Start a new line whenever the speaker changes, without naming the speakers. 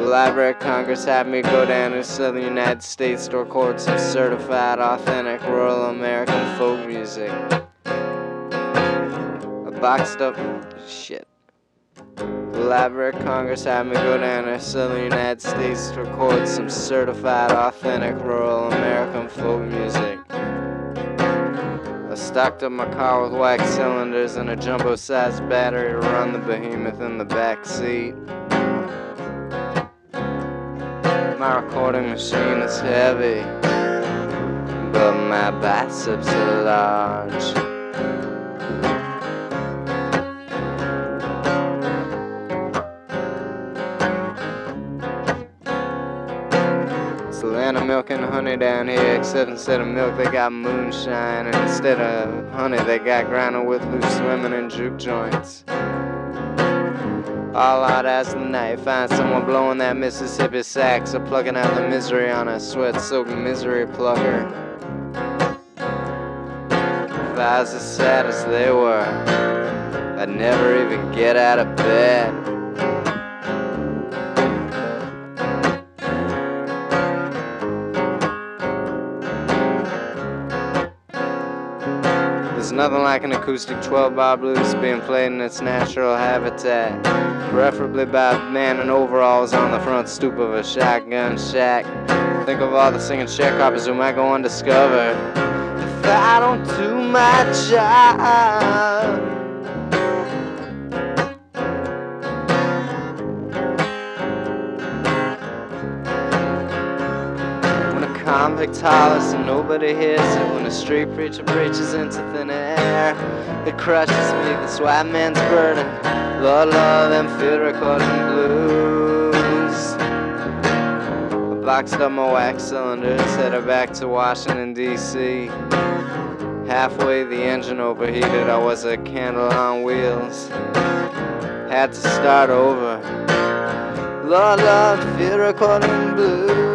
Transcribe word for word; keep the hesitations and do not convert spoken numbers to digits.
Library of Congress had me go down to the southern United States to record some certified, authentic, rural American folk music. I boxed up... shit. The Library of Congress had me go down to the southern United States to record some certified, authentic, rural American folk music. I stocked up my car with wax cylinders and a jumbo-sized battery to run the behemoth in the back seat. My recording machine is heavy, but my biceps are large. It's the land of milk and honey down here, except instead of milk they got moonshine, and instead of honey they got grinding with loose women and juke joints. All out as the night, find someone blowing that Mississippi sax or plucking out the misery on a sweat-soaked misery plucker. If I was as sad as they were, I'd never even get out of bed. There's nothing like an acoustic twelve-bar blues being played in its natural habitat, preferably by a man in overalls on the front stoop of a shotgun shack. Think of all the singing sharecroppers who might go undiscovered if I don't do my job. Convict hollers and nobody hears it. When a street preacher preaches into thin air, it crushes me, this white man's burden. Lord, Lord, them field recording blues. I boxed up my wax cylinders, headed back to Washington, D C Halfway the engine overheated, I was a candle on wheels. Had to start over. Lord, Lord, field recording blues.